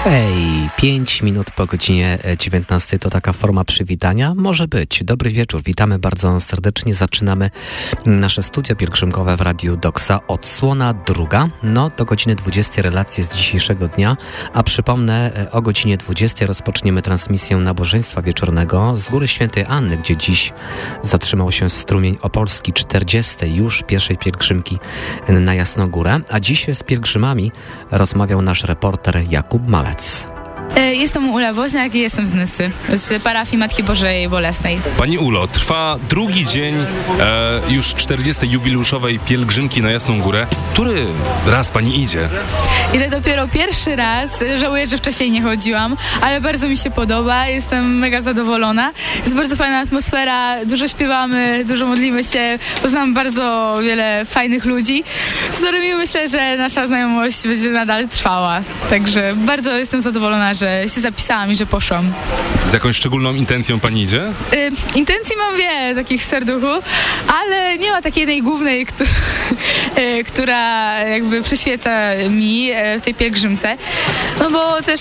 Hej, 5 minut po godzinie 19 to taka forma przywitania? Może być. Dobry wieczór, witamy bardzo serdecznie. Zaczynamy nasze studio pielgrzymkowe w Radiu Doksa. Odsłona druga, do godziny 20 relacje z dzisiejszego dnia, a przypomnę, o godzinie 20 rozpoczniemy transmisję nabożeństwa wieczornego z Góry Świętej Anny, gdzie dziś zatrzymał się strumień opolski 40. już pierwszej pielgrzymki na Jasnogórę, a dziś z pielgrzymami rozmawiał nasz reporter Jakub Malec. Jestem Ula Woźniak i jestem z Nysy, z parafii Matki Bożej Bolesnej. Pani Ulo, trwa drugi dzień już 40. jubileuszowej pielgrzymki na Jasną Górę. Który raz pani idzie? Idę dopiero pierwszy raz, żałuję, że wcześniej nie chodziłam, ale bardzo mi się podoba, jestem mega zadowolona. Jest bardzo fajna atmosfera, dużo śpiewamy, dużo modlimy się, poznam bardzo wiele fajnych ludzi, z którymi myślę, że nasza znajomość będzie nadal trwała. Także bardzo jestem zadowolona, że się zapisałam i że poszłam. Z jakąś szczególną intencją pani idzie? Intencji mam wiele takich w serduchu, ale nie ma takiej jednej głównej, która jakby przyświeca mi w tej pielgrzymce. No bo też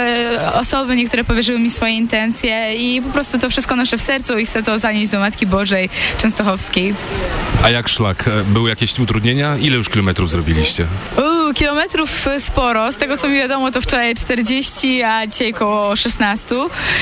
osoby niektóre powierzyły mi swoje intencje i po prostu to wszystko noszę w sercu i chcę to zanieść do Matki Bożej Częstochowskiej. A jak szlak? Były jakieś utrudnienia? Ile już kilometrów zrobiliście? Kilometrów sporo. Z tego co mi wiadomo, to wczoraj 40, a dzisiaj koło 16.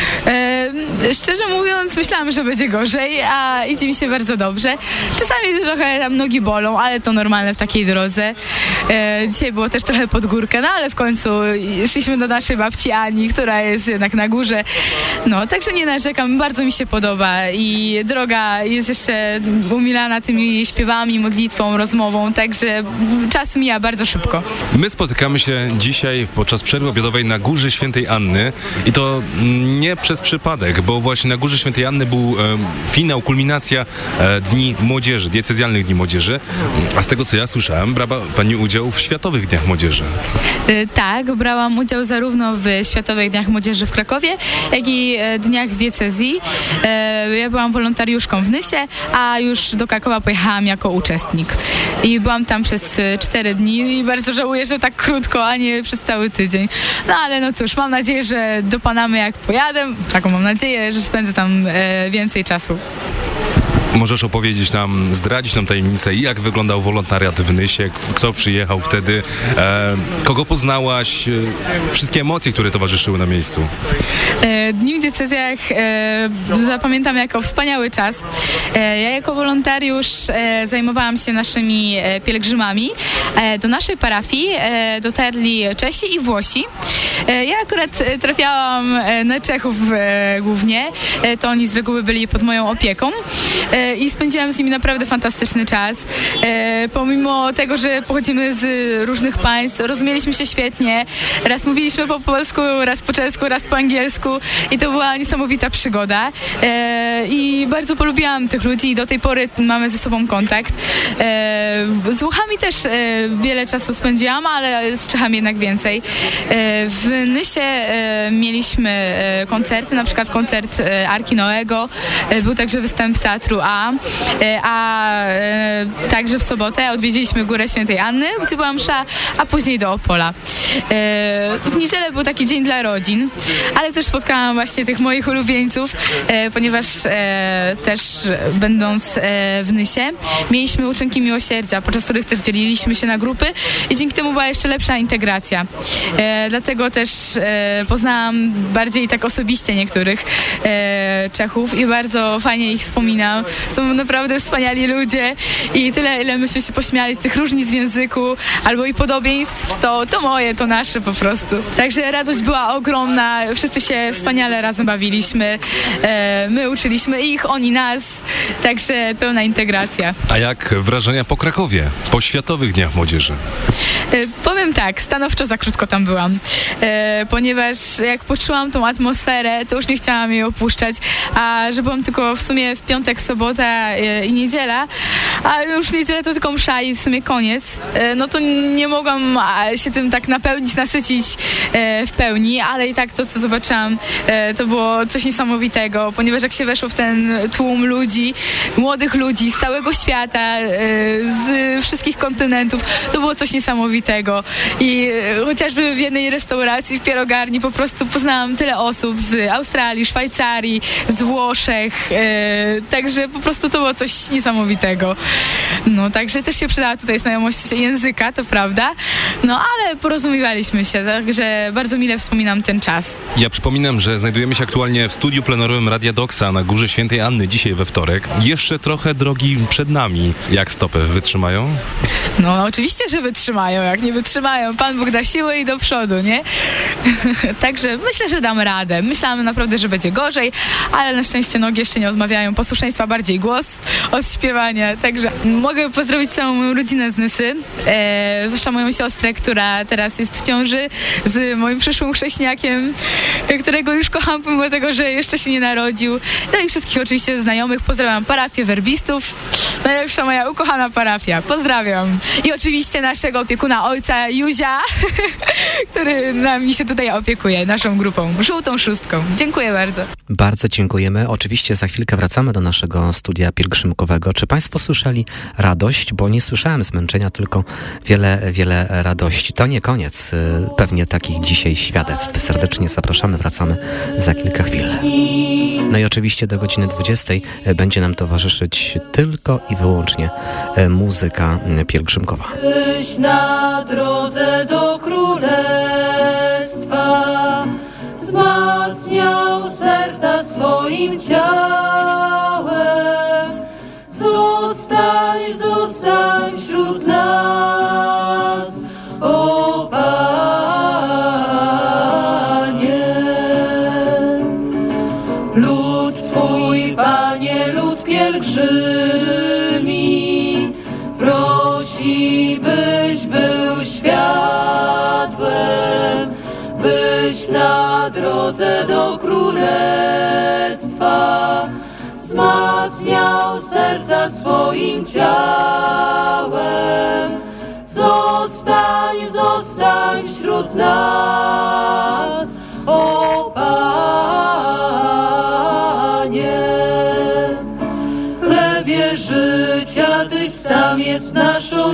Szczerze mówiąc, myślałam, że będzie gorzej, a idzie mi się bardzo dobrze. Czasami trochę tam nogi bolą, ale to normalne w takiej drodze. Dzisiaj było też trochę pod górkę, ale w końcu szliśmy do naszej babci Ani, która jest jednak na górze. Także nie narzekam, bardzo mi się podoba i droga jest jeszcze umilana tymi śpiewami, modlitwą, rozmową, także czas mija bardzo szybko. My spotykamy się dzisiaj podczas przerwy obiadowej na Górze Świętej Anny i to nie przez przypadek, bo właśnie na Górze Świętej Anny był finał, kulminacja Dni Młodzieży, diecezjalnych Dni Młodzieży, a z tego co ja słyszałem, brała pani udział w Światowych Dniach Młodzieży. Tak, brałam udział zarówno w Światowych Dniach Młodzieży w Krakowie, jak i Dniach w diecezji. Ja byłam wolontariuszką w Nysie, a już do Krakowa pojechałam jako uczestnik. I byłam tam przez 4 dni i bardzo żałuję, że tak krótko, a nie przez cały tydzień. Ale cóż, mam nadzieję, że do Panamy jak pojadę, taką mam nadzieję, że spędzę tam więcej czasu. Możesz opowiedzieć nam, zdradzić nam tajemnicę, jak wyglądał wolontariat w Nysie, kto przyjechał wtedy, kogo poznałaś, wszystkie emocje, które towarzyszyły na miejscu. Dni w diecezjach zapamiętam jako wspaniały czas. Ja jako wolontariusz zajmowałam się naszymi pielgrzymami. Do naszej parafii dotarli Czesi i Włosi. Ja akurat trafiałam na Czechów głównie, to oni z reguły byli pod moją opieką i spędziłam z nimi naprawdę fantastyczny czas. Pomimo tego, że pochodzimy z różnych państw, rozumieliśmy się świetnie. Raz mówiliśmy po polsku, raz po czesku, raz po angielsku i to była niesamowita przygoda. I bardzo polubiłam tych ludzi i do tej pory mamy ze sobą kontakt. Z Włochami też wiele czasu spędziłam, ale z Czechami jednak więcej. W Nysie mieliśmy koncerty, na przykład koncert Arki Noego, był także występ Teatru a także w sobotę odwiedziliśmy Górę Świętej Anny, gdzie była msza, a później do Opola. W niedzielę był taki dzień dla rodzin, ale też spotkałam właśnie tych moich ulubieńców, ponieważ też będąc w Nysie mieliśmy uczynki miłosierdzia, podczas których też dzieliliśmy się na grupy i dzięki temu była jeszcze lepsza integracja. Dlatego też poznałam bardziej tak osobiście niektórych Czechów i bardzo fajnie ich wspominam. Są naprawdę wspaniali ludzie i tyle, ile myśmy się pośmiali z tych różnic w języku albo i podobieństw, to moje, to nasze po prostu. Także radość była ogromna, wszyscy się wspaniale razem bawiliśmy, my uczyliśmy ich, oni nas, także pełna integracja. A jak wrażenia po Krakowie, po Światowych Dniach Młodzieży? Powiem tak, stanowczo za krótko tam byłam, ponieważ jak poczułam tą atmosferę, to już nie chciałam jej opuszczać, a że byłam tylko w sumie w piątek, sobotę sobota i niedziela, a już niedziela to tylko msza i w sumie koniec, no to nie mogłam się tym tak napełnić, nasycić w pełni, ale i tak to, co zobaczyłam, to było coś niesamowitego, ponieważ jak się weszło w ten tłum ludzi, młodych ludzi z całego świata, z wszystkich kontynentów, to było coś niesamowitego i chociażby w jednej restauracji, w pierogarni po prostu poznałam tyle osób z Australii, Szwajcarii, z Włoszech, także po prostu to było coś niesamowitego. No, także też się przydała tutaj znajomość języka, to prawda, no ale porozumiewaliśmy się, także bardzo mile wspominam ten czas. Ja przypominam, że znajdujemy się aktualnie w studiu plenerowym Radia Doksa na Górze Świętej Anny, dzisiaj we wtorek. Jeszcze trochę drogi przed nami. Jak stopy wytrzymają? No oczywiście, że wytrzymają, jak nie wytrzymają. Pan Bóg da siłę i do przodu, nie? Także myślę, że dam radę. Myślałam naprawdę, że będzie gorzej, ale na szczęście nogi jeszcze nie odmawiają posłuszeństwa, bardziej głos od śpiewania. Także mogę pozdrowić całą moją rodzinę z Nysy, zwłaszcza moją siostrę, która teraz jest w ciąży z moim przyszłym chrześniakiem, którego już kocham, pomimo tego, że jeszcze się nie narodził. No i wszystkich oczywiście znajomych. Pozdrawiam parafię werbistów. Najlepsza moja ukochana parafia. Pozdrawiam. I oczywiście naszego opiekuna ojca Józia, który nami się tutaj opiekuje, naszą grupą, Żółtą Szóstką. Dziękuję bardzo. Bardzo dziękujemy. Oczywiście za chwilkę wracamy do naszego studia pielgrzymkowego. Czy Państwo słyszeli radość? Bo nie słyszałem zmęczenia, tylko wiele radości. To nie koniec pewnie takich dzisiaj świadectw. Serdecznie zapraszamy, wracamy za kilka chwil. No i oczywiście do godziny 20 będzie nam towarzyszyć tylko i wyłącznie muzyka pielgrzymkowa. Byś na drodze do królestwa wzmacniał serca swoim ciałem. Zostań wśród nas, o Panie. Lud Twój, Panie, lud pielgrzymi, prosi, byś był światłem, byś na drodze do królestwa wzmacniał serca swoim ciałem. Zostań wśród nas, o Panie. Chlebie życia, Tyś sam jest naszą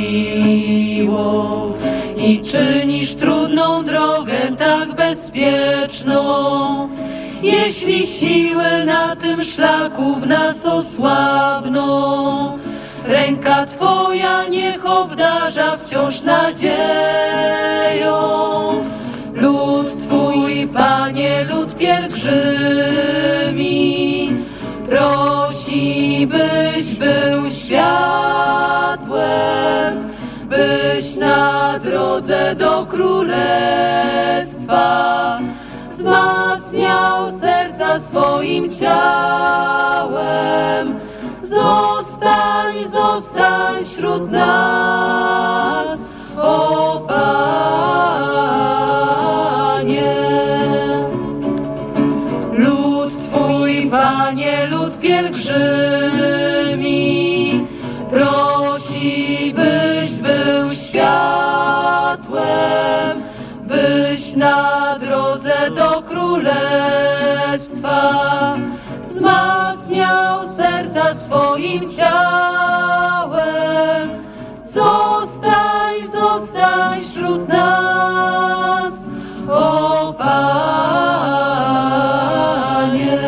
siłą i czynisz trudną drogę tak bezpieczną. Jeśli siły na tym szlaku w nas osłabną, ręka Twoja niech obdarza wciąż nadzieją. Lud Twój, Panie, lud pielgrzymi, prosi, byś był światłem, byś na drodze do królestwa wzmacniał serca swoim ciałem. Zostań wśród nas, o Panie. Lud Twój, Panie, lud pielgrzymi, prosi, byś był światłem, byś na drodze do królestwa wzmacniał serca swoim ciałem. Zostań wśród nas, o Panie.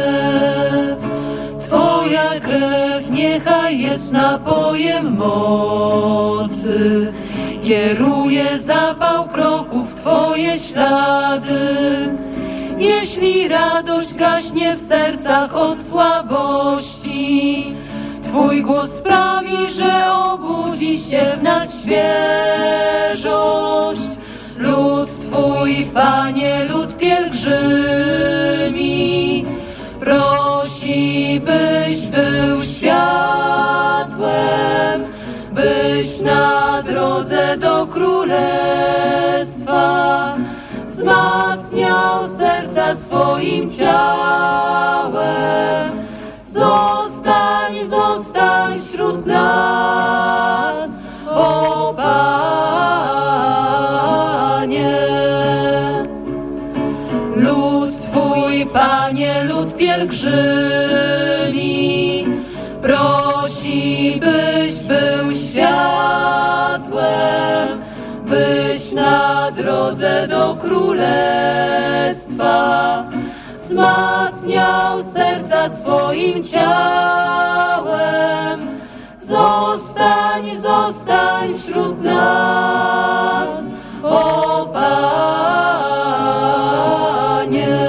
Twoja krew niechaj jest napojem mocy, kieruje zapał kroków Twoje ślady. Jeśli radość gaśnie w sercach od słabości, Twój głos sprawi, że obudzi się w nas świeżość. Lud Twój, Panie, lud pielgrzymi, prosi, byś był światłem, byś na drodze do królestwa wzmacniał serca swoim ciałem. Lud Twój, Panie, lud pielgrzymi, prosi, byś był światłem, byś na drodze do Królestwa wzmacniał serca swoim ciałem. Zostań, zostań wśród nas, o Panie.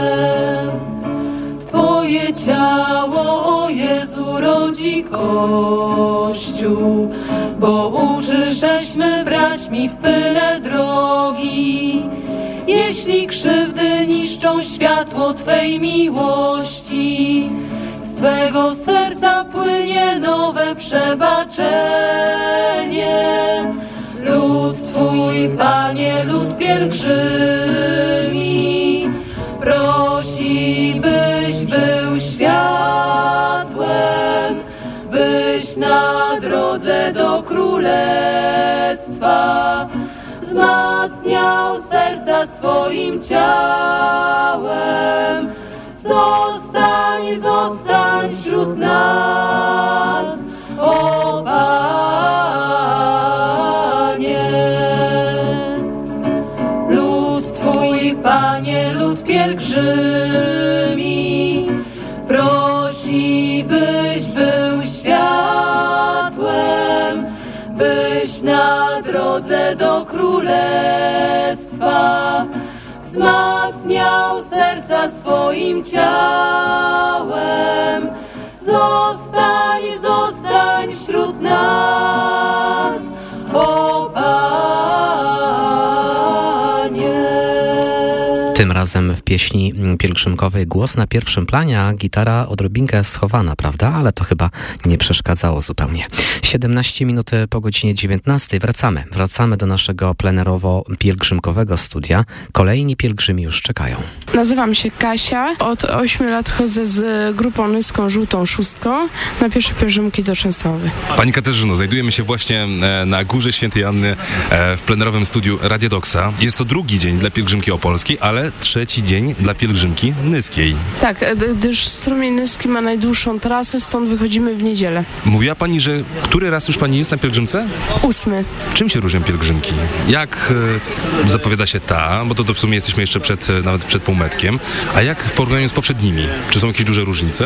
Twoje ciało, o Jezu, rodzi Kościół, bo uczysz, żeśmy braćmi w pyle drogi. Jeśli krzywdy niszczą światło Twej miłości, z Twego serca płynie nowe przebaczenie. Lud Twój, Panie, lud pielgrzymi, prosi, byś był światłem, byś na drodze do Królestwa wzmacniał serca swoim ciałem. Zostań, zostań wśród nas, o Panie. Lud Twój, Panie, lud pielgrzymi, prosi, byś był światłem, byś na drodze do Królestwa wzmacniał serca swoim ciałem. Zostań, zostań wśród nas, o Panie. Tym razem w pieśni pielgrzymkowej głos na pierwszym planie, a gitara odrobinkę schowana, prawda? Ale to chyba nie przeszkadzało zupełnie. 17 minut po godzinie 19. Wracamy do naszego plenerowo-pielgrzymkowego studia. Kolejni pielgrzymi już czekają. Nazywam się Kasia. Od 8 lat chodzę z grupą nyską Żółtą Szóstką na pierwsze pielgrzymki do Częstochowy. Pani Katarzyno, znajdujemy się właśnie na Górze Świętej Anny w plenerowym studiu Radio Doksa. Jest to drugi dzień dla pielgrzymki opolskiej, ale trzeci dzień dla pielgrzymki nyskiej. Tak, gdyż strumień nyski ma najdłuższą trasę, stąd wychodzimy w niedzielę. Mówiła pani, że który raz już pani jest na pielgrzymce? 8. Czym się różnią pielgrzymki? Jak zapowiada się ta, bo to w sumie jesteśmy jeszcze nawet przed półmetkiem, a jak w porównaniu z poprzednimi? Czy są jakieś duże różnice?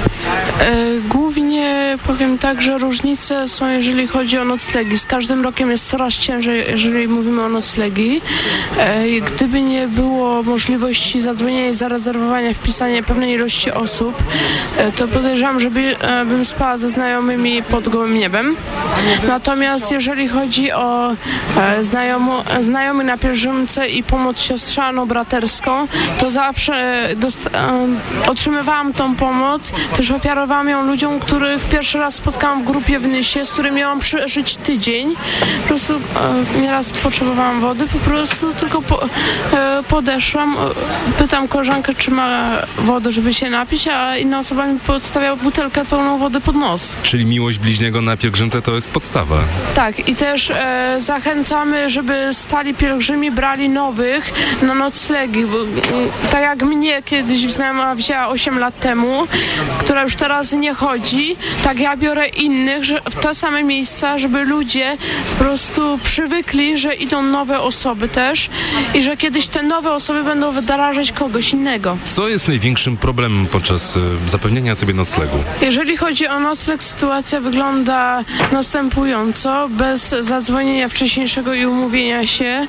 Głównie powiem tak, że różnice są, jeżeli chodzi o noclegi. Z każdym rokiem jest coraz ciężej, jeżeli mówimy o noclegi. Gdyby nie było możliwości zadzwonienia i zarezerwowania, wpisania pewnej ilości osób, to podejrzewam, że bym spała ze znajomymi pod gołym niebem. Natomiast jeżeli chodzi o znajomych na pielgrzymce i pomoc siostrzaną-braterską, to zawsze otrzymywałam tą pomoc. Też ofiarowałam ją ludziom, których pierwszy raz spotkałam w grupie w Nysie, z którym miałam przeżyć tydzień. Po prostu nieraz potrzebowałam wody, po prostu tylko podeszłam, pytam koleżankę, czy ma wodę, żeby się napić, a inna osoba mi podstawiała butelkę pełną wody pod nos. Czyli miłość bliźniego na pielgrzymce to jest podstawa. Tak, i też zachęcamy, żeby stali pielgrzymi brali nowych na noclegi, bo tak jak mnie kiedyś znajoma wzięła 8 lat temu, która już teraz nie chodzi, tak ja biorę innych w te same miejsca, żeby ludzie po prostu przywykli, że idą nowe osoby też i że kiedyś te nowe osoby będą wdrażać kogoś innego. Co jest największym problemem podczas zapewnienia sobie noclegu? Jeżeli chodzi o nocleg, sytuacja wygląda następująco. Bez zadzwonienia wcześniejszego i umówienia się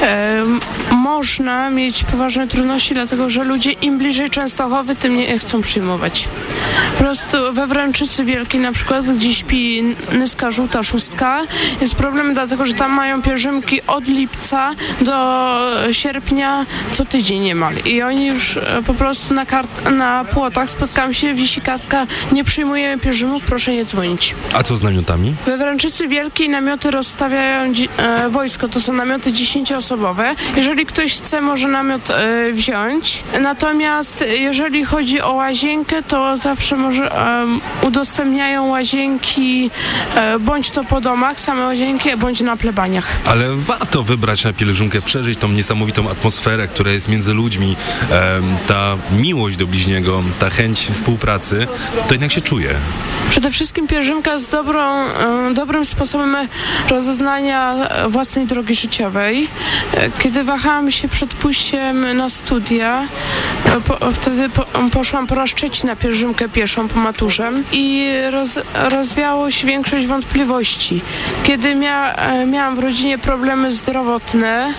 można mieć poważne trudności, dlatego że ludzie im bliżej Częstochowy, tym nie chcą przyjmować. Po prostu we Wręczycy Wielkiej na przykład, gdzie śpi Nyska Żółta Szóstka, jest problem, dlatego że tam mają pielgrzymki od lipca do sierpnia co tydzień niemal. I oni już po prostu na płotach spotkam się, wisi kartka: nie przyjmujemy pielgrzymów, proszę nie dzwonić. A co z namiotami? We Wręczycy Wielkiej namioty rozstawiają wojsko, to są namioty 10-osobowe. Jeżeli ktoś chce, może namiot wziąć. Natomiast jeżeli chodzi o łazienkę, to zawsze może którzy udostępniają łazienki, bądź to po domach, same łazienki, bądź na plebaniach. Ale warto wybrać na pielgrzymkę, przeżyć tą niesamowitą atmosferę, która jest między ludźmi, ta miłość do bliźniego, ta chęć współpracy, to jednak się czuje. Przede wszystkim pielgrzymka jest dobrym sposobem rozeznania własnej drogi życiowej. Kiedy wahałam się przed pójściem na studia, wtedy poszłam po raz trzeci na pielgrzymkę pieszą po maturze i rozwiało się większość wątpliwości. Kiedy miałam w rodzinie problemy zdrowotne,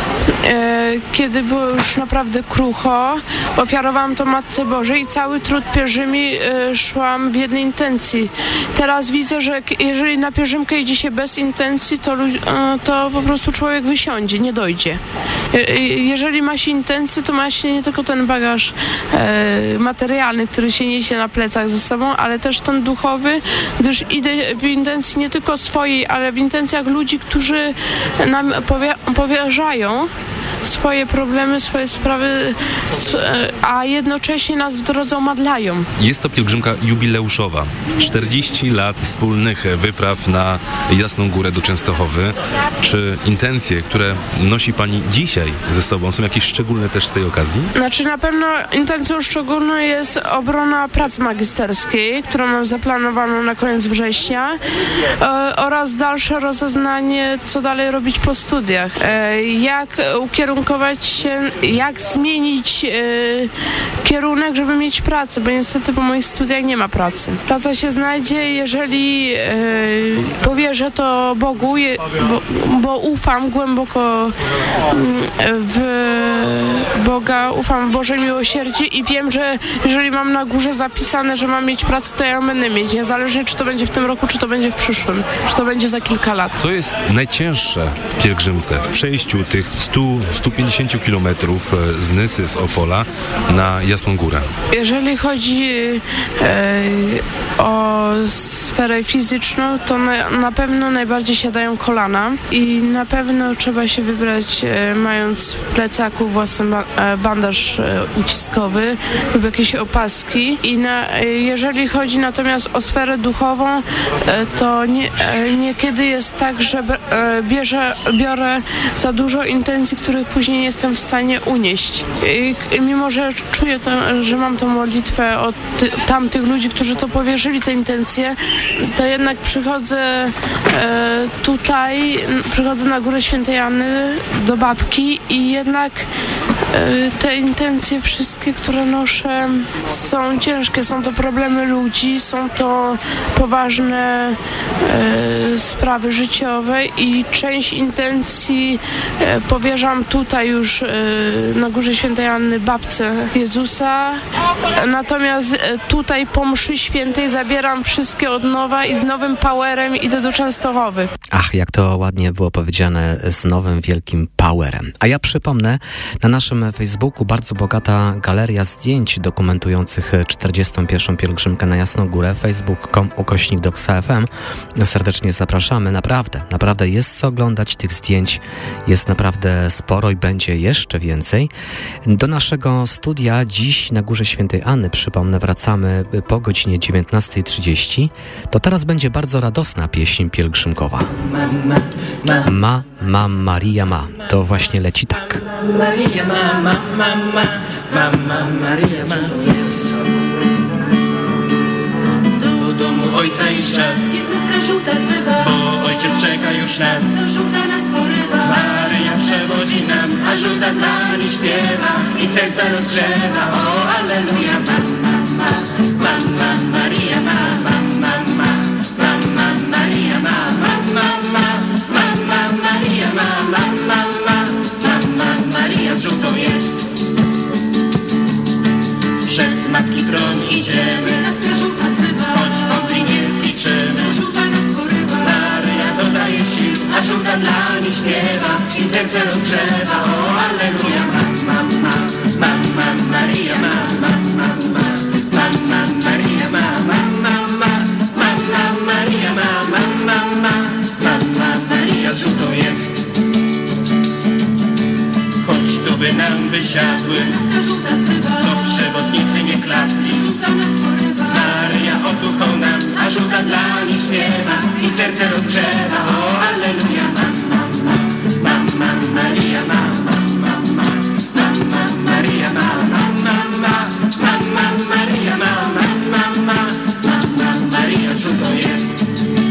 kiedy było już naprawdę krucho, ofiarowałam to Matce Bożej i cały trud pielgrzymi szłam w jednej intencji. Teraz widzę, że jeżeli na pielgrzymkę idzie się bez intencji, to po prostu człowiek wysiądzie, nie dojdzie. Jeżeli ma się intencje, to ma się nie tylko ten bagaż materialny, który się niesie na plecach ze sobą, ale też ten duchowy, gdyż idę w intencji nie tylko swojej, ale w intencjach ludzi, którzy nam powierzają swoje problemy, swoje sprawy, a jednocześnie nas w drodze omadlają. Jest to pielgrzymka jubileuszowa. 40 lat wspólnych wypraw na Jasną Górę do Częstochowy. Czy intencje, które nosi Pani dzisiaj ze sobą, są jakieś szczególne też z tej okazji? Znaczy na pewno intencją szczególną jest obrona pracy magisterskiej, którą mam zaplanowaną na koniec września, oraz dalsze rozeznanie, co dalej robić po studiach. Jak ukierunkować się, jak zmienić kierunek, żeby mieć pracę, bo niestety po moich studiach nie ma pracy. Praca się znajdzie, jeżeli powierzę to Bogu, bo ufam głęboko w Boga, ufam w Boże miłosierdzie i wiem, że jeżeli mam na górze zapisane, że mam mieć pracę, to ja ją będę mieć. Niezależnie, czy to będzie w tym roku, czy to będzie w przyszłym, czy to będzie za kilka lat. Co jest najcięższe w pielgrzymce, w przejściu tych 100-150 kilometrów z Nysy, z Opola na Jasną Górę? Jeżeli chodzi o sferę fizyczną, to na pewno najbardziej siadają kolana i na pewno trzeba się wybrać, mając w plecaku własny bandaż uciskowy lub jakieś opaski. Jeżeli chodzi natomiast o sferę duchową, to niekiedy jest tak, że biorę za dużo intencji, których później nie jestem w stanie unieść. I mimo, że czuję że mam tą modlitwę od tamtych ludzi, którzy to powierzyli te intencje, to jednak przychodzę na Górę Świętej Anny do babki i jednak te intencje wszystkie, które noszę, są ciężkie. Są to problemy ludzi, są to poważne sprawy życiowe i część intencji powierzam tutaj już na Górze Świętej Anny babce Jezusa. Natomiast tutaj po mszy świętej zabieram wszystkie od nowa i z nowym powerem idę do Częstochowy. Ach, jak to ładnie było powiedziane, z nowym wielkim powerem. A ja przypomnę, na naszym Facebooku bardzo bogata galeria zdjęć dokumentujących 41. pielgrzymkę na Jasną Górę. facebook.com/doxa.fm. Serdecznie zapraszamy. Naprawdę jest co oglądać. Tych zdjęć jest naprawdę sporo i będzie jeszcze więcej. Do naszego studia dziś na Górze Świętej Anny, przypomnę, wracamy po godzinie 19:30. To teraz będzie bardzo radosna pieśń pielgrzymkowa. Ma Maria ma. To właśnie leci tak. Maria ma, Maria ma jest. Do domu ojca iść czas, Jednostka żółta wzywa, bo ojciec czeka już nas. to żółta nas porywa. Maryja przewodzi nam, a żółta dla niej śpiewa i serca rozgrzewa. O, alleluja, Maria ma, Maria ma, Maria ma, Maria z żółtą jest. Przed matki tron idziemy, Jednostka żółta wzywa, choć wątli nie zliczymy. to żółta nas porywa. Maryja dodaje sił, a żółta dla niej śpiewa i serce rozgrzewa. O, alleluja, Maria ma, Maria ma, Maria z żółtą jest. Choć tu by nam wysiadły, Jednostka żółta wzywa, to przewodnicy nie klatli. żółta nas porywa. Maryja otuchą nam, a żółta dla nich śpiewa i serce rozgrzewa. O, alleluja, mama, mama, Maria, mama, mama, mama, Maria, mama, mama, mama, Maria, mama, mama, mama, Maria żółtą jest.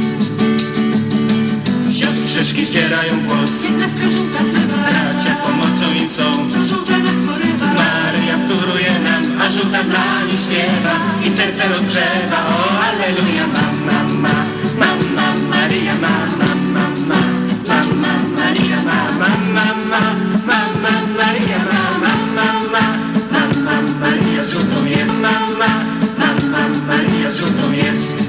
Siostrzyczki ścierają głos, żółta wzywa, bracia pomocą im są. żółta nas porywa, Maryja wtóruje nam, a żółta dla nich śpiewa i serce rozgrzewa. O, alleluja, mama, mama, mama, Maria, mama, mama, mama, Maria, mama, mama, mama, Maria, mama, mama, mama, Maria z żółtą jest, mama, mama, Maria z żółtą jest.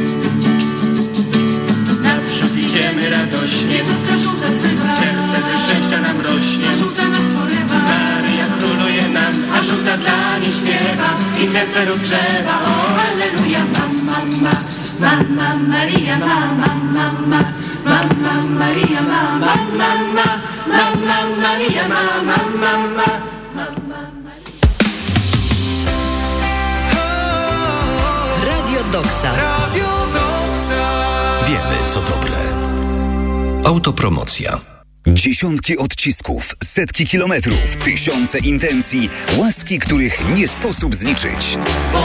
Naprzód idziemy radośnie, żółta wzywa, serce ze szczęścia nam rośnie. żółta nas porywa, Maryja króluje nam, a żółta dla nich śpiewa i serce rozgrzewa. O, alleluja, mama, mama, mama, Maria, mama, mama, mama, Maria, mama, mama, mama, Maria, mama, mama, mama. Radio Doksa. Wiemy, co dobre. Autopromocja. Dziesiątki odcisków, setki kilometrów, tysiące intencji, łaski, których nie sposób zliczyć.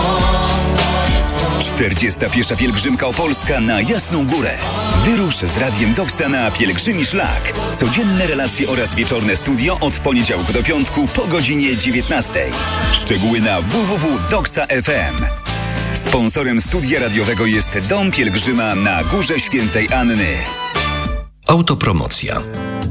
41. pielgrzymka opolska na Jasną Górę. Wyrusz z Radiem Doksa na pielgrzymi szlak. Codzienne relacje oraz wieczorne studio od poniedziałku do piątku po godzinie 19. Szczegóły na www.doksa.fm. Sponsorem studia radiowego jest Dom Pielgrzyma na Górze Świętej Anny. Autopromocja.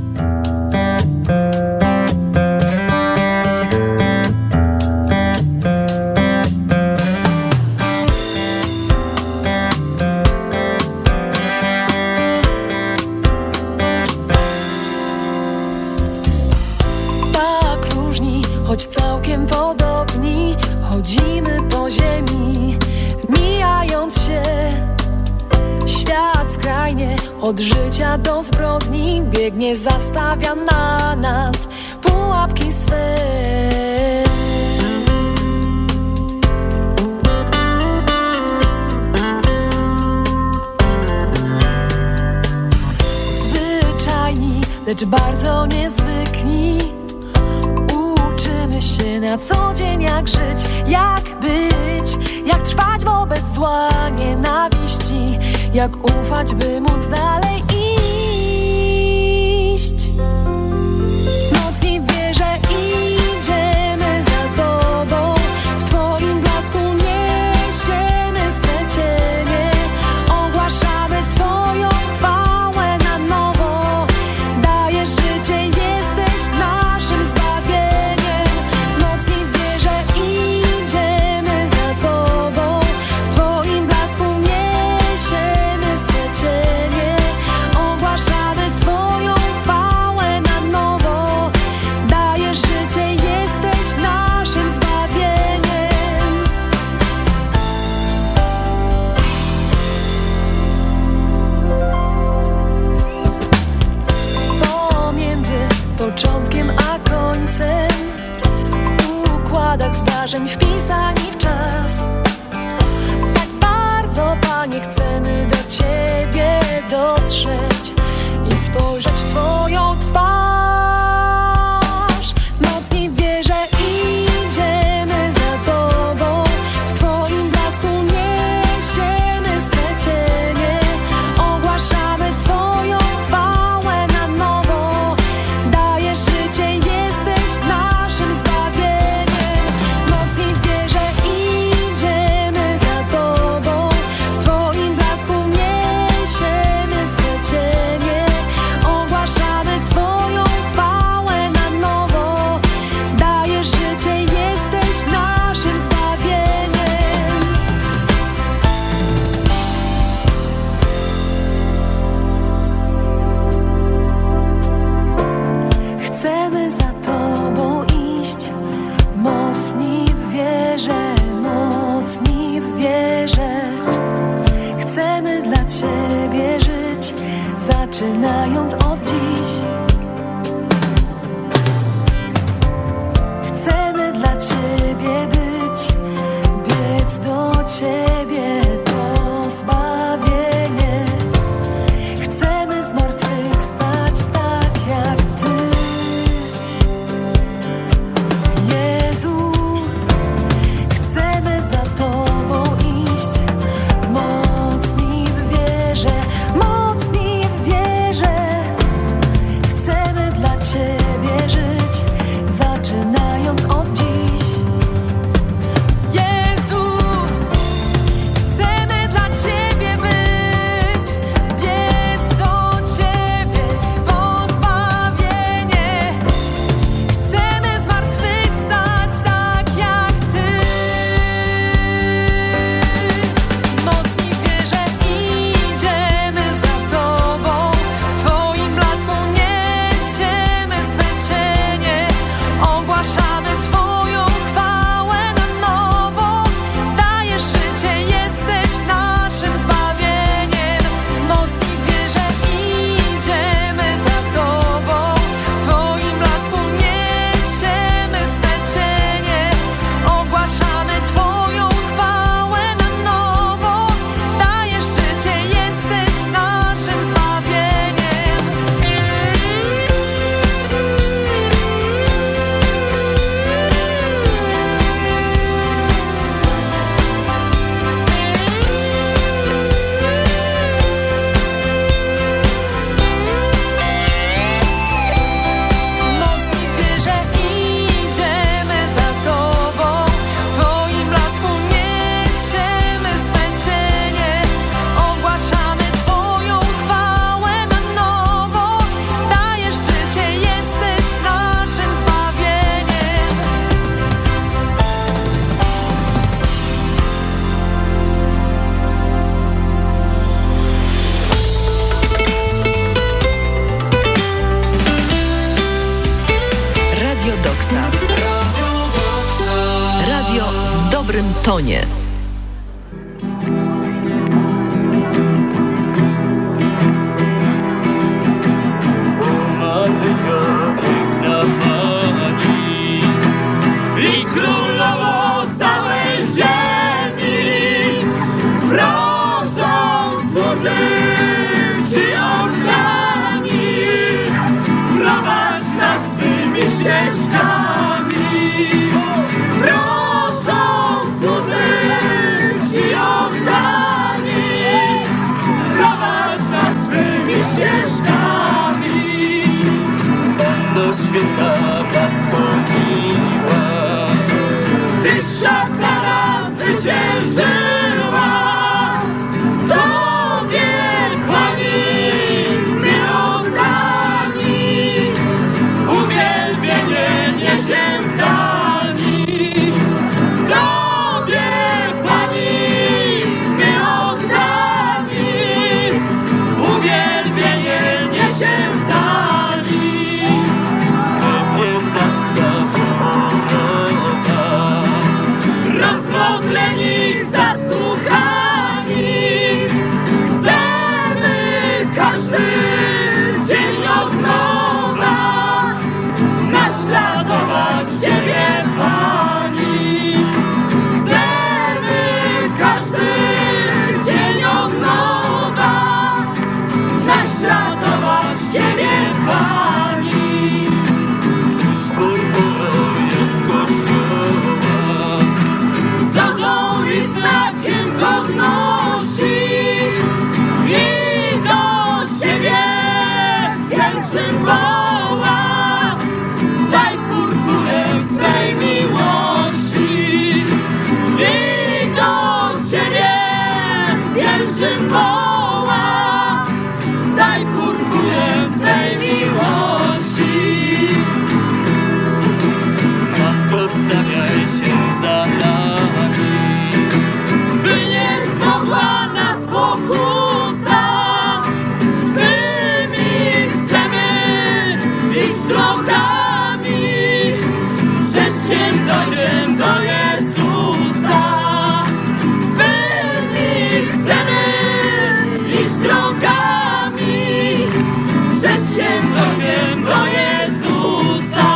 Tak różni, choć całkiem podobni, chodzimy po ziemi, mijając się. Świat skrajnie, od życia do zbrodni, biegnie, zastawia na nas pułapki swe. Zwyczajni, lecz bardzo niezwykli, uczymy się na co dzień jak żyć, jak być, jak trwać wobec zła, nienawiści, jak ufać, by móc dalej iść. Mocniej wierzę, idziemy za Tobą, w Twoim blasku niesiemy swe cienie, ogłaszamy Twoją chwałę na nowo, dajesz życie, jesteś naszym zbawieniem. Mocniej wierzę, idziemy za Tobą, w Twoim blasku niesiemy swe cienie, ogłaszamy Twoją chwałę na nowo, dajesz życie, jesteś naszym zbawieniem. Pomiędzy początkiem a końcem, w układach zdarzeń wpisani w czas, tak bardzo, Panie, chcemy do Ciebie dotrzeć i spojrzeć w Twoją twarz. Mocniej wierzę, idziemy za Tobą, w Twoim blasku niesiemy swe cienie, ogłaszamy Twoją chwałę na nowo, dajesz życie, jesteś naszym zbawieniem. Mocniej wierzę, idziemy za Tobą, w Twoim blasku niesiemy dobrym tonie. I królowo całej ziemi, proszą słudzy ci oddani, prowadź nas swymi ścieżkami. Proszą słudzy ci oddani, prowadź nas swymi ścieżkami. Do święta Matko miła, Ty szatana zwyciężyła, Tobie Pani my oddani, uwielbienie niesie w dali. Tobie Pani my oddani, uwielbienie niesie w dali. Rozmodleni, zasłuchani, chcemy każdy dzień od nowa naśladować Ciebie, Pani. Chcemy każdy dzień od nowa naśladować Ciebie, Pani. Zorzą i znakiem godności i do Ciebie pielgrzym woła. Daj purpurę swej miłości i do Ciebie pielgrzym woła. Daj purpurę swej miłości. Matko, wstawiaj się za nami, by nie zmogła nas pokusa. Twymi chcemy iść drogami, przez Cię dojdziemy do Jezusa. Twymi chcemy iść drogami, przez Cię dojdziemy do Jezusa.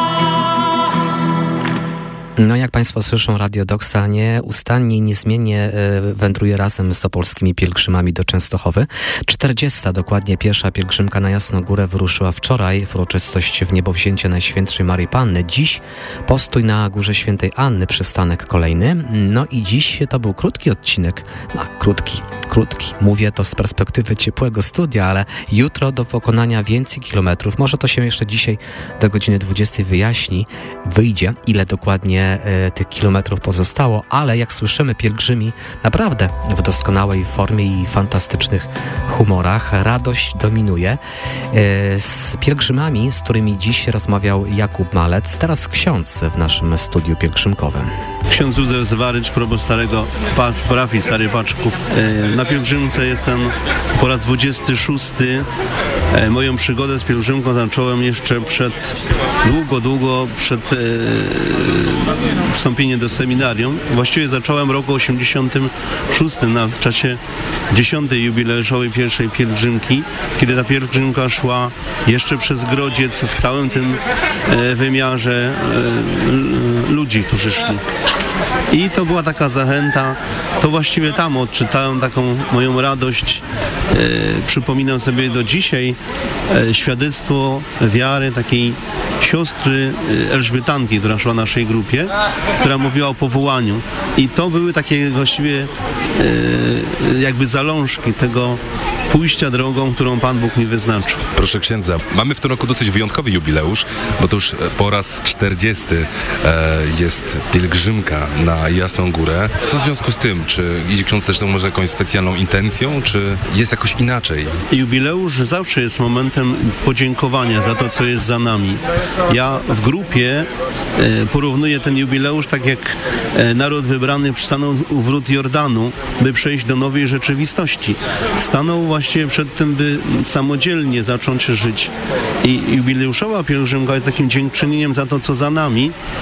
No jak Państwo słyszą, Radio Doksa nieustannie i niezmiennie wędruje razem z opolskimi pielgrzymami do Częstochowy. 40. dokładnie pierwsza pielgrzymka na Jasną Górę wyruszyła wczoraj w uroczystość wniebowzięcia Najświętszej Maryi Panny. Dziś postój na Górze Świętej Anny, przystanek kolejny. No i dziś to był krótki odcinek. No, krótki. Mówię to z perspektywy ciepłego studia, ale jutro do pokonania więcej kilometrów. Może to się jeszcze dzisiaj do godziny 20 wyjdzie, ile dokładnie tych kilometrów pozostało, ale jak słyszymy, pielgrzymi naprawdę w doskonałej formie i fantastycznych humorach. Radość dominuje. Z pielgrzymami, z którymi dziś rozmawiał Jakub Malec, teraz ksiądz w naszym studiu pielgrzymkowym. Ksiądz Józef Zwarycz, proboszcz starego parafii Stary Paczków. Na pielgrzymce jestem po raz 26. Moją przygodę z pielgrzymką zacząłem jeszcze długo przed wstąpieniem do seminarium. Właściwie zacząłem w roku 86 w czasie 10. jubileuszowej pierwszej pielgrzymki, kiedy ta pielgrzymka szła jeszcze przez Grodziec w całym tym wymiarze ludzi, którzy szli. I to była taka zachęta, to właściwie tam odczytałem taką moją radość. Przypominam sobie do dzisiaj świadectwo wiary takiej siostry Elżbietanki, która szła w naszej grupie, która mówiła o powołaniu. I to były takie właściwie jakby zalążki tego pójścia drogą, którą Pan Bóg mi wyznaczył. Proszę księdza, mamy w tym roku dosyć wyjątkowy jubileusz, bo to już po raz 40 jest pielgrzymka na Jasną Górę. Co w związku z tym? Czy idzie ksiądz też może jakąś specjalną intencją, czy jest jakoś inaczej? Jubileusz zawsze jest momentem podziękowania za to, co jest za nami. Ja w grupie porównuję ten jubileusz tak jak naród wybrany stanął u wrót Jordanu, by przejść do nowej rzeczywistości. Stanął właściwie przed tym, by samodzielnie zacząć żyć. I jubileuszowa pielgrzymka jest takim dziękczynieniem za to, co za nami,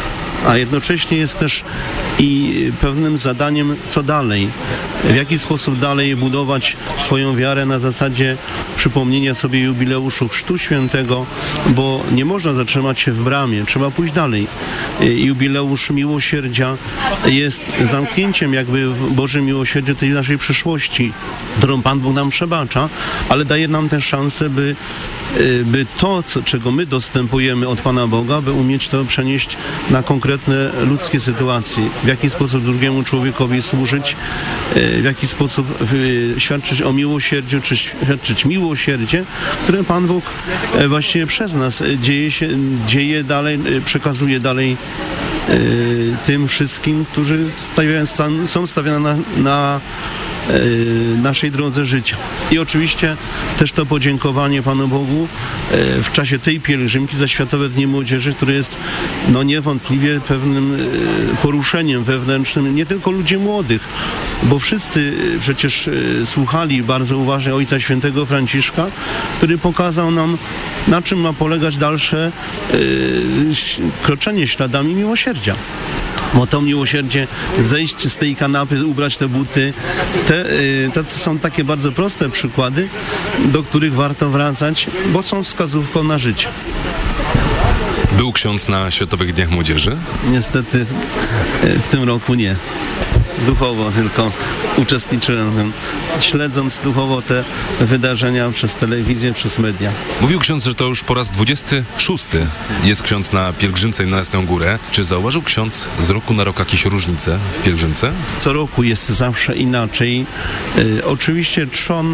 a jednocześnie jest też i pewnym zadaniem, co dalej, w jaki sposób dalej budować swoją wiarę na zasadzie przypomnienia sobie jubileuszu Chrztu Świętego, bo nie można zatrzymać się w bramie, trzeba pójść dalej. Jubileusz miłosierdzia jest zamknięciem jakby w Bożym miłosierdziu tej naszej przyszłości, którą Pan Bóg nam przebacza, ale daje nam też szansę, by to, czego my dostępujemy od Pana Boga, by umieć to przenieść na konkretne ludzkie sytuacje. W jaki sposób drugiemu człowiekowi służyć, w jaki sposób świadczyć o miłosierdziu, czy świadczyć miłosierdzie, które Pan Bóg właściwie przez nas dzieje dalej, przekazuje dalej tym wszystkim, którzy są stawiani na naszej drodze życia. I oczywiście też to podziękowanie Panu Bogu w czasie tej pielgrzymki za Światowe Dni Młodzieży, które jest niewątpliwie pewnym poruszeniem wewnętrznym nie tylko ludzi młodych, bo wszyscy przecież słuchali bardzo uważnie Ojca Świętego Franciszka, który pokazał nam, na czym ma polegać dalsze kroczenie śladami miłosierdzia. Bo to miłosierdzie, zejść z tej kanapy, ubrać te buty, to są takie bardzo proste przykłady, do których warto wracać, bo są wskazówką na życie. Był ksiądz na Światowych Dniach Młodzieży? Niestety w tym roku nie. Duchowo tylko uczestniczyłem w tym, śledząc duchowo te wydarzenia przez telewizję, przez media. Mówił ksiądz, że to już po raz 26 jest ksiądz na pielgrzymce na Jasną Górę. Czy zauważył ksiądz z roku na rok jakieś różnice w pielgrzymce? Co roku jest zawsze inaczej. Oczywiście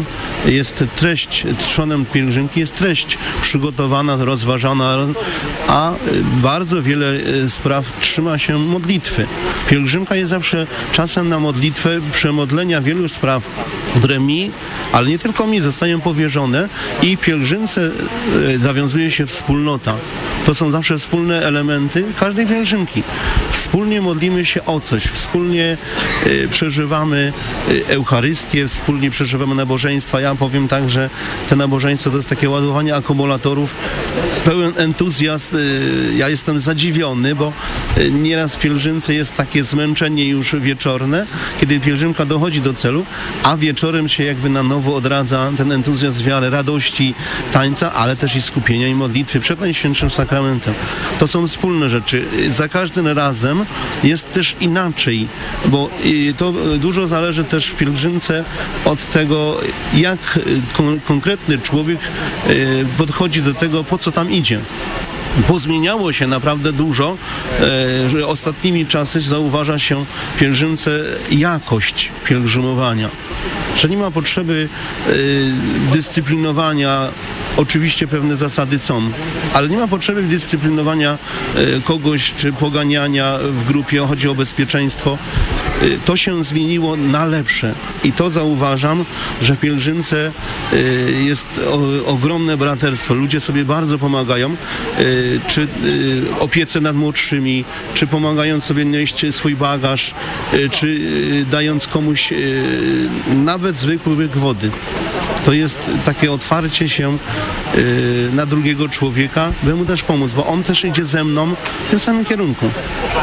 trzonem pielgrzymki jest treść przygotowana, rozważana, a bardzo wiele spraw trzyma się modlitwy. Pielgrzymka jest zawsze czasem na modlitwę, przemodlenia wielu spraw, które mi, ale nie tylko mi, zostają powierzone i pielgrzymce zawiązuje się wspólnota. To są zawsze wspólne elementy każdej pielgrzymki. Wspólnie modlimy się o coś, wspólnie przeżywamy Eucharystię, wspólnie przeżywamy nabożeństwa. Ja powiem tak, że te nabożeństwo to jest takie ładowanie akumulatorów, pełen entuzjazm. Ja jestem zadziwiony, bo nieraz w pielgrzymce jest takie zmęczenie już wieczorne, kiedy pielgrzymka dochodzi do celu, a wieczorem się jakby na nowo odradza ten entuzjazm wiary, radości, tańca, ale też i skupienia i modlitwy przed Najświętszym Sakramentem. To są wspólne rzeczy. Za każdym razem jest też inaczej, bo to dużo zależy też w pielgrzymce od tego, jak konkretny człowiek podchodzi do tego, po co tam idzie. Pozmieniało się naprawdę dużo, że ostatnimi czasy zauważa się w pielgrzymce jakość pielgrzymowania, że nie ma potrzeby dyscyplinowania. Oczywiście pewne zasady są, ale nie ma potrzeby dyscyplinowania kogoś czy poganiania w grupie, chodzi o bezpieczeństwo. To się zmieniło na lepsze i to zauważam, że w pielgrzymce jest ogromne braterstwo. Ludzie sobie bardzo pomagają, czy opiece nad młodszymi, czy pomagając sobie nieść swój bagaż, czy dając komuś nawet zwykły łyk wody. To jest takie otwarcie się na drugiego człowieka, by mu też pomóc, bo on też idzie ze mną w tym samym kierunku.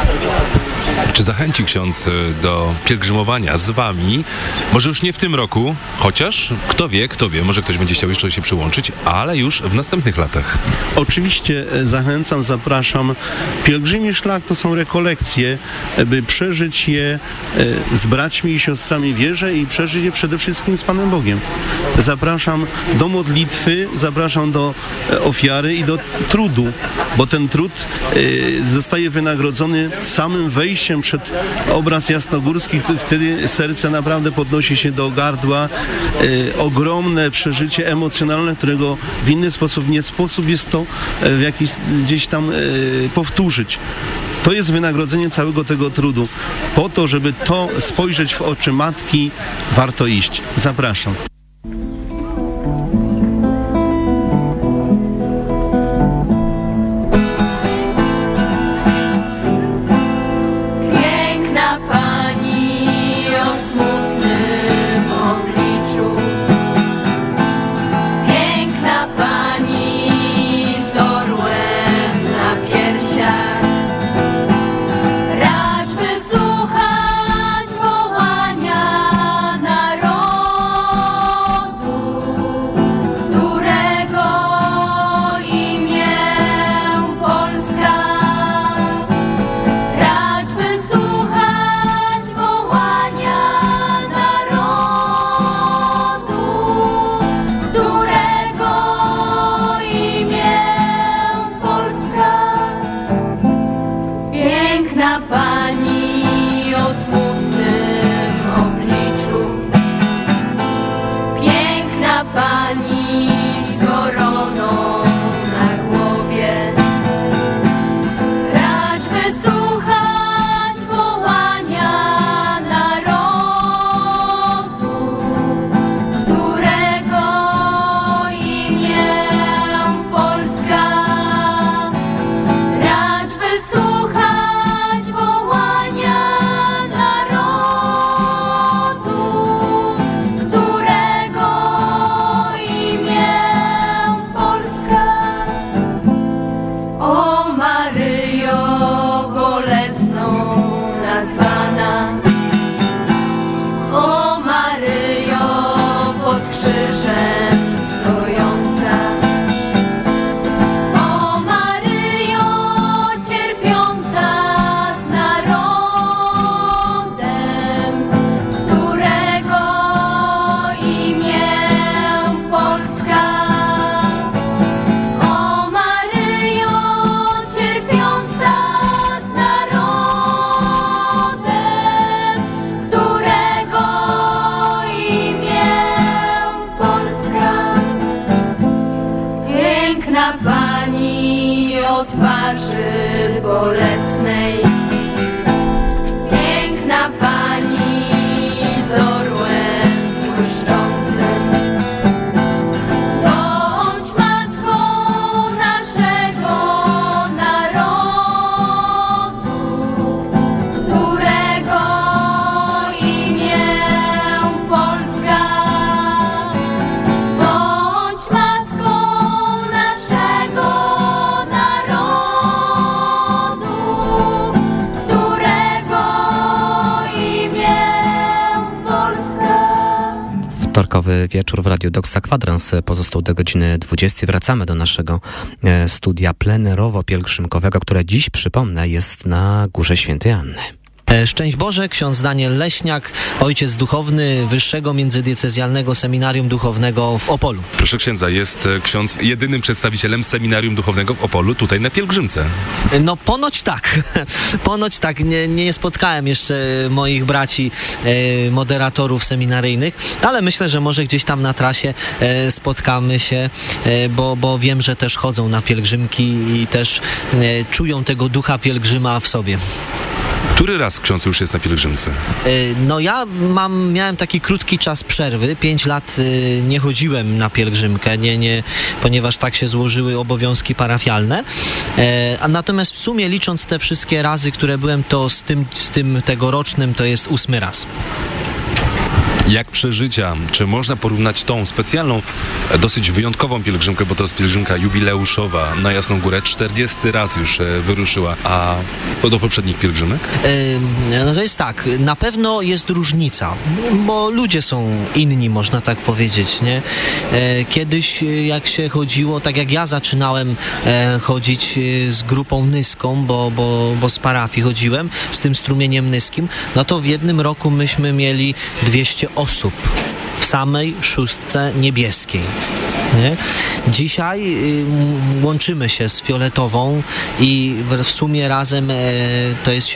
Czy zachęci ksiądz do pielgrzymowania z wami? Może już nie w tym roku, chociaż kto wie, może ktoś będzie chciał jeszcze się przyłączyć, ale już w następnych latach. Oczywiście zachęcam, zapraszam. Pielgrzymi szlak to są rekolekcje, by przeżyć je z braćmi i siostrami w wierze i przeżyć je przede wszystkim z Panem Bogiem. Zapraszam do modlitwy, zapraszam do ofiary i do trudu, bo ten trud zostaje wynagrodzony samym wejściem przed obraz jasnogórski, wtedy serce naprawdę podnosi się do gardła. Ogromne przeżycie emocjonalne, którego w inny sposób nie sposób jest to gdzieś tam powtórzyć. To jest wynagrodzenie całego tego trudu. Po to, żeby to spojrzeć w oczy Matki, warto iść. Zapraszam. Piękna pani o smutnym obliczu, piękna pani z koroną na głowie, racz wysłuchać wołania narodu, którego imię Polska. Racz wysłuchać wołania narodu, którego imię Polska. O Maryjo bolesną nazwana, o Maryjo pod krzyżem stojąca, o Maryjo cierpiąca z narodem, którego imię Polska. O Maryjo cierpiąca z narodem, którego imię Polska. Piękna pani o twarzy bolesnej, piękna pani z orłem błyszczącym, bądź matką naszego narodu, którego imię Polska. Bądź matką naszego narodu, którego imię Polska. Wtorkowy wieczór w Radiu Doksa Kwadrans pozostał do godziny 20. Wracamy do naszego studia plenerowo-pielgrzymkowego, które dziś, przypomnę, jest na Górze Świętej Anny. Szczęść Boże, ksiądz Daniel Leśniak, ojciec duchowny Wyższego Międzydiecezjalnego Seminarium Duchownego w Opolu. Proszę księdza, jest ksiądz jedynym przedstawicielem Seminarium Duchownego w Opolu, tutaj na pielgrzymce. No ponoć tak, ponoć tak. Nie spotkałem jeszcze moich braci moderatorów seminaryjnych, ale myślę, że może gdzieś tam na trasie spotkamy się, bo wiem, że też chodzą na pielgrzymki i też czują tego ducha pielgrzyma w sobie. Który raz ksiądz już jest na pielgrzymce? No ja miałem taki krótki czas przerwy, 5 lat nie chodziłem na pielgrzymkę, ponieważ tak się złożyły obowiązki parafialne, a natomiast w sumie licząc te wszystkie razy, które byłem, to z tym tegorocznym to jest 8. raz. Jak przeżycia? Czy można porównać tą specjalną, dosyć wyjątkową pielgrzymkę, bo to jest pielgrzymka jubileuszowa na Jasną Górę, 40 raz już wyruszyła, a do poprzednich pielgrzymek? No to jest tak, na pewno jest różnica, bo ludzie są inni, można tak powiedzieć, nie? Kiedyś jak się chodziło, tak jak ja zaczynałem chodzić z grupą nyską, bo z parafii chodziłem, z tym strumieniem nyskim, no to w jednym roku myśmy mieli 200 osób w samej szóstce niebieskiej. Nie? Dzisiaj łączymy się z Fioletową i w sumie razem to jest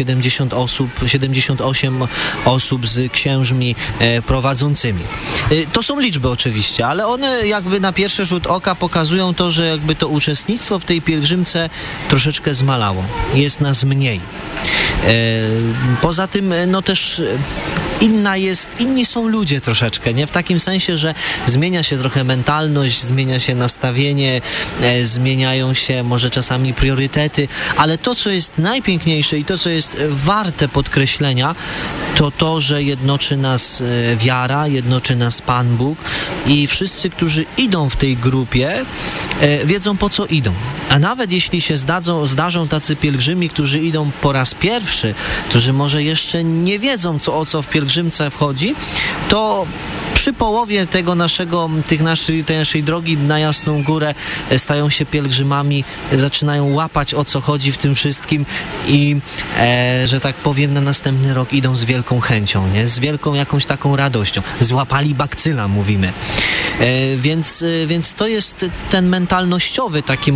78 osób z księżmi prowadzącymi. To są liczby oczywiście, ale one jakby na pierwszy rzut oka pokazują to, że jakby to uczestnictwo w tej pielgrzymce troszeczkę zmalało. Jest nas mniej. Poza tym no też inni są ludzie troszeczkę, nie? W takim sensie, że zmienia się trochę mentalność, zmienia się nastawienie, zmieniają się może czasami priorytety, ale to, co jest najpiękniejsze i to, co jest warte podkreślenia, to, że jednoczy nas wiara, jednoczy nas Pan Bóg i wszyscy, którzy idą w tej grupie, wiedzą, po co idą. A nawet jeśli się zdarzą tacy pielgrzymi, którzy idą po raz pierwszy, którzy może jeszcze nie wiedzą, o co w pielgrzymce wchodzi, to przy połowie tej naszej drogi na Jasną Górę stają się pielgrzymami, zaczynają łapać, o co chodzi w tym wszystkim i, że tak powiem, na następny rok idą z wielką chęcią, nie? Z wielką jakąś taką radością. Złapali bakcyla, mówimy. Więc to jest ten mentalnościowy, taki bym powiedział,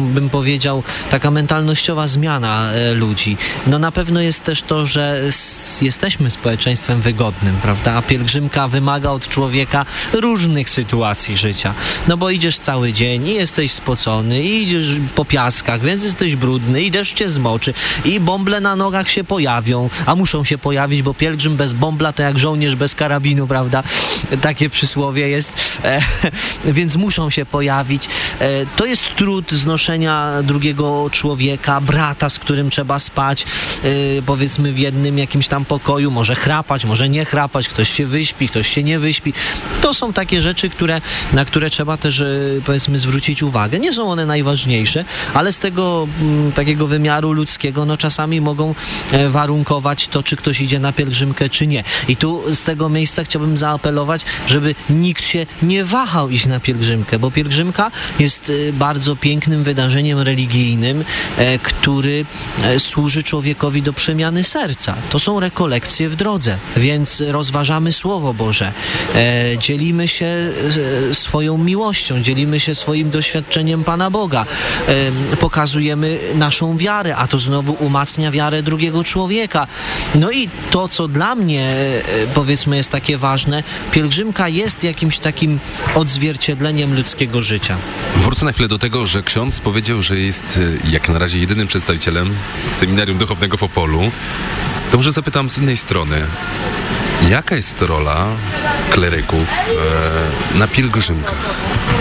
powiedział, taka mentalnościowa zmiana ludzi. No na pewno jest też to, że jesteśmy społeczeństwem wygodnym, prawda? A pielgrzymka wymaga od człowieka różnych sytuacji życia. No bo idziesz cały dzień i jesteś spocony, i idziesz po piaskach, więc jesteś brudny, i deszcz cię zmoczy, i bąble na nogach się pojawią, a muszą się pojawić, bo pielgrzym bez bąbla to jak żołnierz bez karabinu, prawda? Takie przysłowie jest, więc muszą się pojawić. To jest trud znoszenia drugiego człowieka, brata, z którym trzeba spać, powiedzmy w jednym jakimś tam pokoju, może chrapać, może nie chrapać, ktoś się wyśpi, ktoś się nie wyśpi. To są takie rzeczy, na które trzeba też, powiedzmy, zwrócić uwagę. Nie są one najważniejsze, ale z tego takiego wymiaru ludzkiego, no czasami mogą warunkować to, czy ktoś idzie na pielgrzymkę, czy nie. I tu z tego miejsca chciałbym zaapelować, żeby nikt się nie wahał iść na pielgrzymkę, bo pielgrzymka jest bardzo pięknym wydarzeniem religijnym, który służy człowiekowi do przemiany serca. To są rekolekcje w drodze, więc rozważamy Słowo Boże, dzielimy się swoją miłością, dzielimy się swoim doświadczeniem Pana Boga, pokazujemy naszą wiarę, a to znowu umacnia wiarę drugiego człowieka. No i to, co dla mnie, powiedzmy, jest takie ważne, pielgrzymka jest jakimś takim odzwierciedleniem ludzkiego życia. Wrócę na chwilę do tego, że ksiądz powiedział, że jest jak na razie jedynym przedstawicielem Seminarium Duchownego w Opolu. To może zapytam z innej strony. Jaka jest rola kleryków na pielgrzymkach?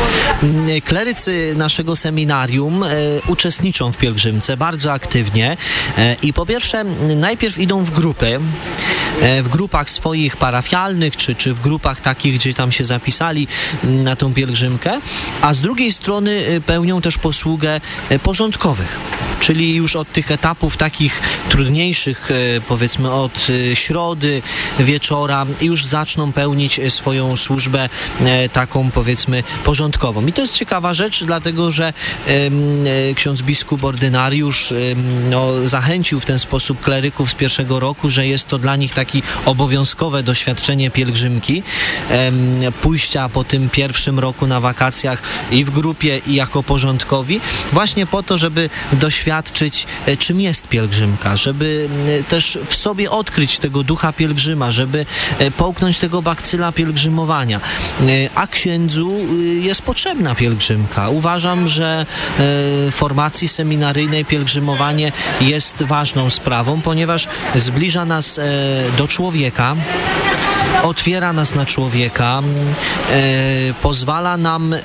Klerycy naszego seminarium uczestniczą w pielgrzymce bardzo aktywnie i po pierwsze najpierw idą w grupy, w grupach swoich parafialnych, czy w grupach takich, gdzie tam się zapisali na tą pielgrzymkę, a z drugiej strony pełnią też posługę porządkowych, czyli już od tych etapów takich trudniejszych, powiedzmy od środy, wieczora, już zaczną pełnić swoją służbę taką, powiedzmy, porządkową. I to jest ciekawa rzecz, dlatego że ksiądz biskup ordynariusz zachęcił w ten sposób kleryków z pierwszego roku, że jest to dla nich takie obowiązkowe doświadczenie pielgrzymki, pójścia po tym pierwszym roku na wakacjach i w grupie, i jako porządkowi, właśnie po to, żeby doświadczyć, czym jest pielgrzymka, żeby też w sobie odkryć tego ducha pielgrzyma, żeby połknąć tego bakcyla pielgrzymowania. A księdzu jest potrzebna pielgrzymka. Uważam, że w formacji seminaryjnej pielgrzymowanie jest ważną sprawą, ponieważ zbliża nas do człowieka, otwiera nas na człowieka, pozwala nam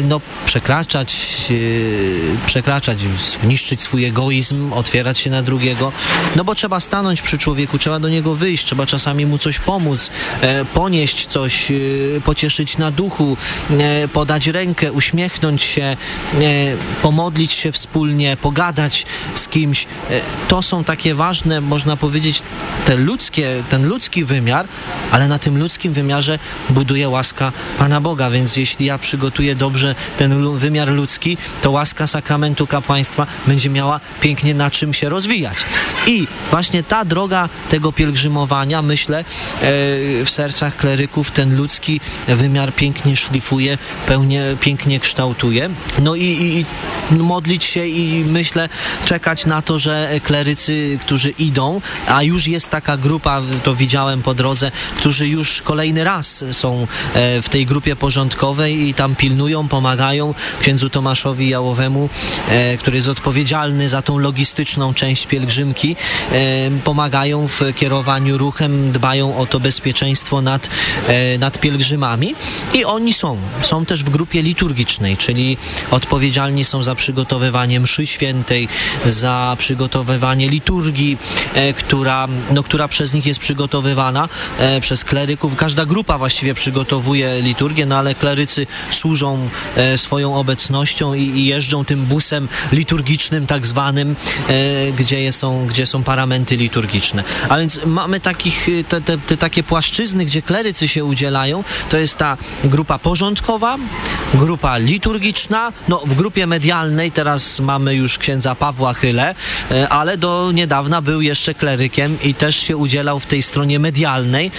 przekraczać, niszczyć swój egoizm, otwierać się na drugiego, no bo trzeba stanąć przy człowieku, trzeba do niego wyjść, trzeba czasami mu coś pomóc, ponieść coś, pocieszyć na duchu, podać rękę, uśmiechnąć się, pomodlić się wspólnie, pogadać z kimś. To są takie ważne, można powiedzieć, ten ludzki wymiar, ale na tym ludzkim wymiarze buduje łaska Pana Boga, więc jeśli ja przygotuję dobrze ten wymiar ludzki, to łaska sakramentu kapłaństwa będzie miała pięknie na czym się rozwijać. I właśnie ta droga tego pielgrzymowania, myślę, w sercach kleryków ten ludzki wymiar pięknie szlifuje, pięknie kształtuje. No i modlić się i myślę, czekać na to, że klerycy, którzy idą, a już jest taka grupa, to widziałem po drodze, którzy już kolejny raz są w tej grupie porządkowej i tam pilnują, pomagają księdzu Tomaszowi Jałowemu, który jest odpowiedzialny za tą logistyczną część pielgrzymki, pomagają w kierowaniu ruchem, dbają o to bezpieczeństwo nad pielgrzymami i oni są też w grupie liturgicznej, czyli odpowiedzialni są za przygotowywanie mszy świętej, za przygotowywanie liturgii, która przez nich jest przygotowywana przez kleryków. Każda grupa właściwie przygotowuje liturgię, no ale klerycy służą swoją obecnością i jeżdżą tym busem liturgicznym tak zwanym, gdzie są paramenty liturgiczne. A więc mamy takie płaszczyzny, gdzie klerycy się udzielają. To jest ta grupa porządkowa, grupa liturgiczna, no w grupie medialnej teraz mamy już księdza Pawła Chylę, ale do niedawna był jeszcze klerykiem i też się udzielał w tej stronie medialnej, więc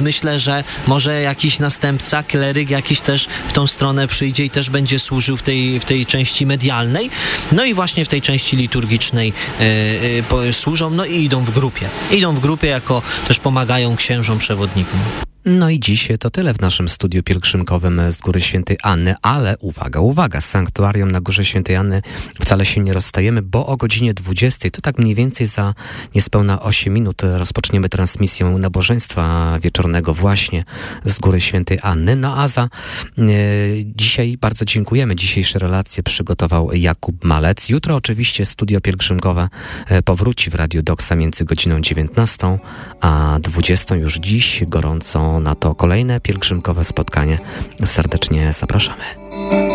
myślę, że może jakiś następca, kleryk jakiś też w tą stronę przyjdzie i też będzie służył w tej części medialnej. No i właśnie w tej części liturgicznej służą, no i idą w grupie. Idą w grupie, jako też pomagają księżom przewodnikom. No i dziś to tyle w naszym studiu pielgrzymkowym z Góry Świętej Anny, ale uwaga, z sanktuarium na Górze Świętej Anny wcale się nie rozstajemy, bo o godzinie 20, to tak mniej więcej za niespełna 8 minut rozpoczniemy transmisję nabożeństwa wieczornego właśnie z Góry Świętej Anny. No a za dzisiaj bardzo dziękujemy. Dzisiejsze relacje przygotował Jakub Malec. Jutro oczywiście studio pielgrzymkowe powróci w Radiu Doksa między godziną 19 a 20 już dziś. Gorąco na to kolejne pielgrzymkowe spotkanie serdecznie zapraszamy.